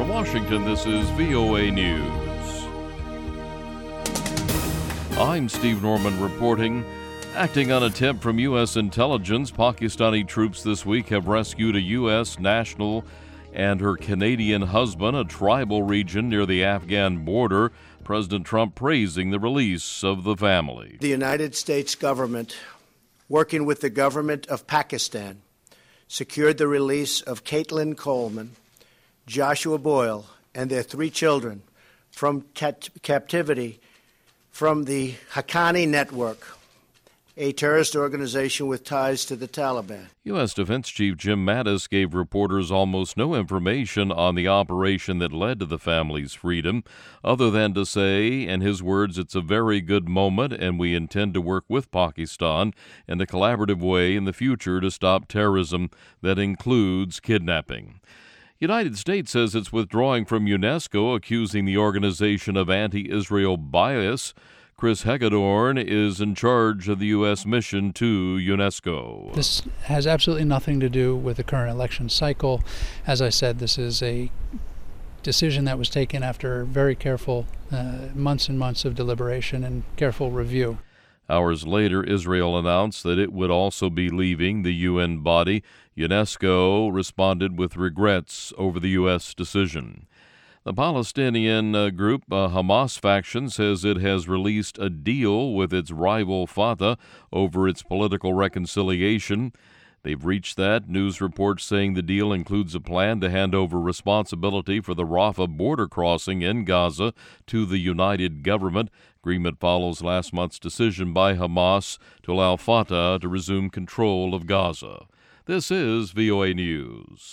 From Washington, this is VOA News. I'm Steve Norman reporting. Acting on a tip from U.S. intelligence, Pakistani troops this week have rescued a U.S. national and her Canadian husband, a tribal region near the Afghan border. President Trump praising the release of the family. The United States government, working with the government of Pakistan, secured the release of Caitlin Coleman, Joshua Boyle, and their 3 children from captivity from the Haqqani Network, a terrorist organization with ties to the Taliban. U.S. Defense Chief Jim Mattis gave reporters almost no information on the operation that led to the family's freedom, other than to say, in his words, it's a very good moment and we intend to work with Pakistan in a collaborative way in the future to stop terrorism that includes kidnapping. United States says it's withdrawing from UNESCO, accusing the organization of anti-Israel bias. Chris Hagedorn is in charge of the U.S. mission to UNESCO. This has absolutely nothing to do with the current election cycle. As I said, this is a decision that was taken after very careful months and months of deliberation and careful review. Hours later, Israel announced that it would also be leaving the UN body. UNESCO responded with regrets over the U.S. decision. The Palestinian group Hamas faction says it has released a deal with its rival Fatah over its political reconciliation. They've reached that. News reports saying the deal includes a plan to hand over responsibility for the Rafah border crossing in Gaza to the united government. Agreement follows last month's decision by Hamas to allow Fatah to resume control of Gaza. This is VOA News.